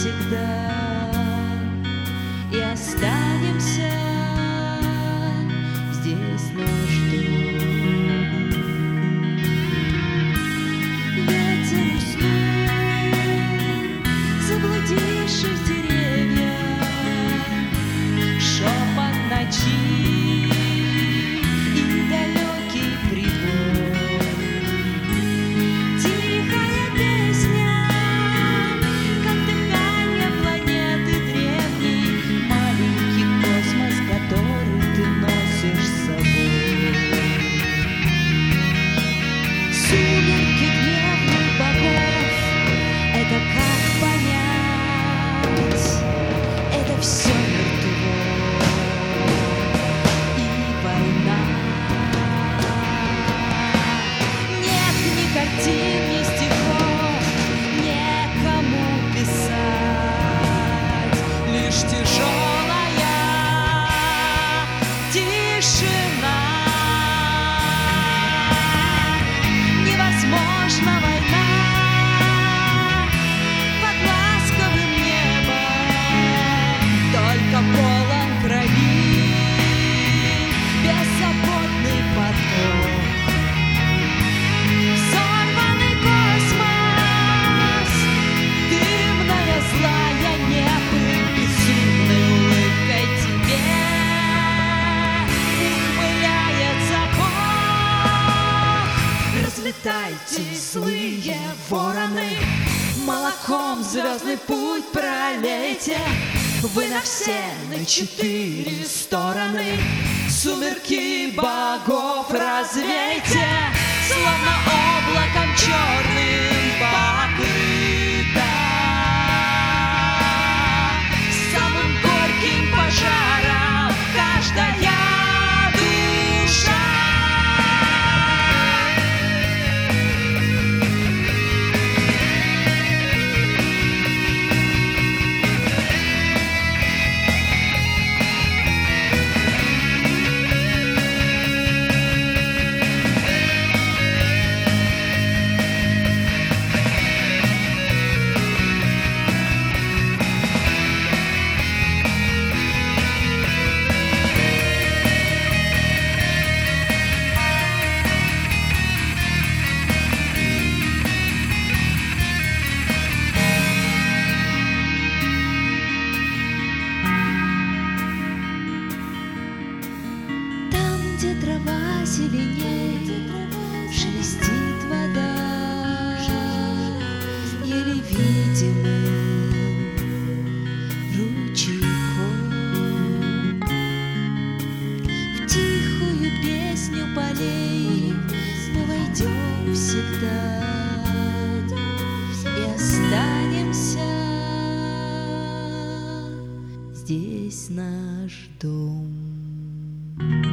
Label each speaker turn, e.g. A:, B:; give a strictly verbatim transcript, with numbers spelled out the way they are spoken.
A: всегда и останемся здесь наш дом. Ветер уснул, заблудившись в деревьях, шепот ночи и далекий прибой. Тихая песня, как дыхание планеты древней, маленький космос, который ты носишь с собой. Сумерки гневных богов, это как понять? Это все мертво, и война. Нет ни картин, ни стихов, некому писать, лишь тяжелая тишина. Невозможна война под ласковым небом, только полон крови беззаботный поток. Взорванный космос, дымная злая небыль, безумной улыбкой тебе ухмыляется Бог. Разлетайте, злые вороны, молоком звездный путь пролейте. Вы на все, на четыре стороны сумерки богов развейте, словно облаком черным покрыта, самым горьким пожаром каждая душа. Где трава зеленеет, шелестит вода, еле видимым ручейком. В тихую песню полей мы войдем всегда и останемся здесь наш дом.